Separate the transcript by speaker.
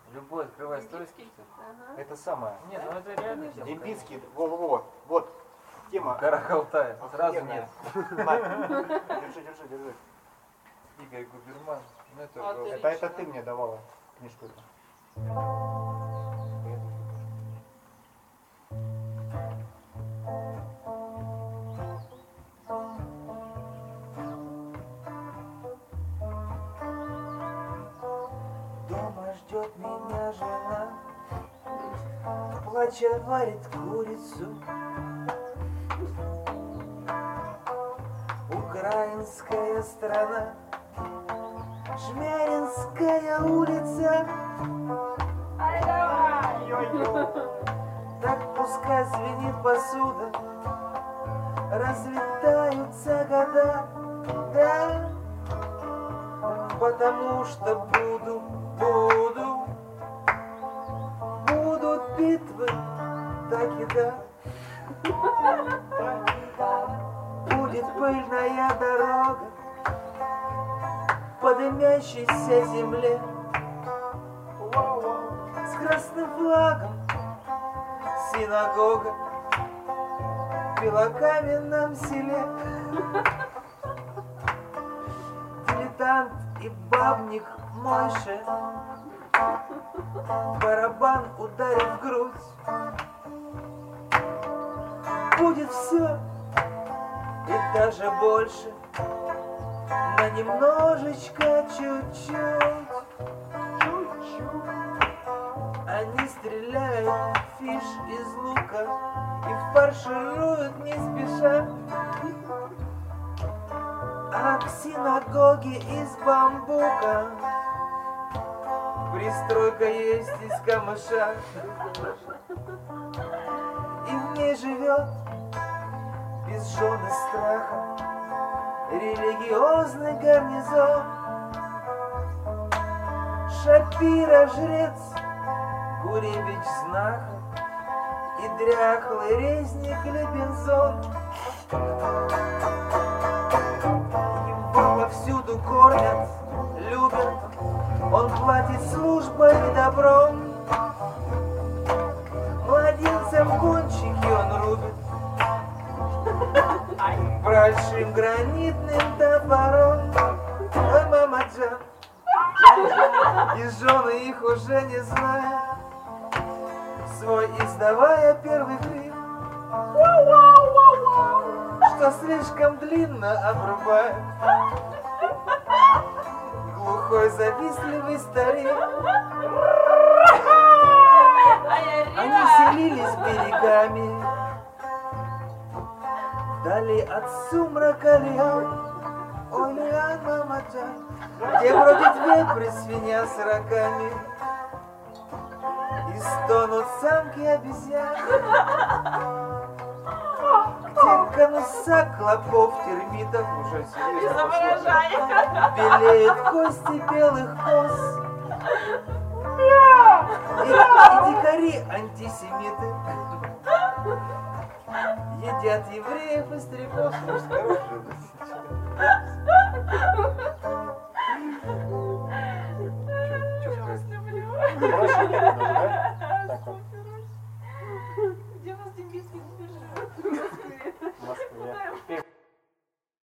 Speaker 1: Любой, открывай стройский.
Speaker 2: Ага. Это самое.
Speaker 1: Нет, ну это реально тема.
Speaker 2: Дембинский, вот. Тема.
Speaker 1: Гора Алтая. Сразу нет.
Speaker 2: Держи.
Speaker 1: Игорь Губерман. Ну,
Speaker 2: это ты мне давала книжку эту.
Speaker 3: Дома ждет меня жена, плача варит курицу. Украинская страна, Жмеринская улица. Так пускай звенит посуда, разлетаются года, да, потому что будут битвы, так и да. Будет пыльная дорога по дымящейся земле с красным флагом, синагога в белокаменном селе. Дилетант и бабник мой шеф, барабан ударит в грудь. Будет все и даже больше, но немножечко, чуть-чуть. Они стреляют фиш из лука и фаршируют не спеша. А к синагоге из бамбука пристройка есть из камыша, и в ней живет без жены страха религиозный гарнизон. Шапира жрец, Гуревич знахарь и дряхлый резник Лебензон. Его повсюду кормят, любят, он платит службой и добром. Младенцам кончики он рубит большим гранитным топором. Ой, мама Джан, и жены их уже не знают, свой издавая первый крик, что слишком длинно обрубает глухой завистливый старик. Они селились берегами вдали от сумрака лиан. Ой, лиан, мама Джан, где бродит вепрь, свинья с рогами, и стонут самки обезьян, где конуса клопов, термитов уже серьезно белеют кости белых коз, и дикари антисемиты едят евреев и стрекоз.